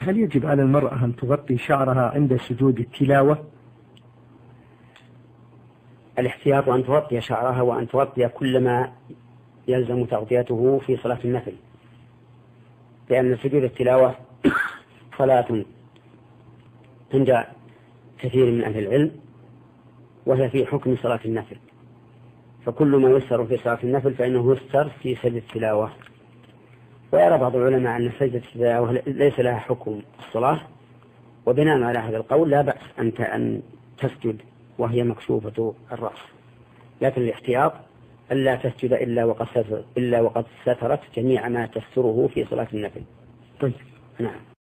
هل يجب على المرأة أن تغطي شعرها عند سجود التلاوة؟ الاحتياط أن تغطي شعرها وأن تغطي كل ما يلزم تغطيته في صلاة النفل، لأن سجود التلاوة صلاة عند كثير من أهل العلم وهي في حكم صلاة النفل، فكل ما يسر في صلاة النفل فإنه يسر في سجد التلاوة. ويرى بعض العلماء أن سجد التلاوة ليس لها حكم الصلاة، وبناء على هذا القول لا بأس أن تسجد وهي مكشوفة الرأس، لكن الاحتياط ألا تسجد إلا وقد سترت جميع ما تستره في صلاة النفل. طيب. نعم.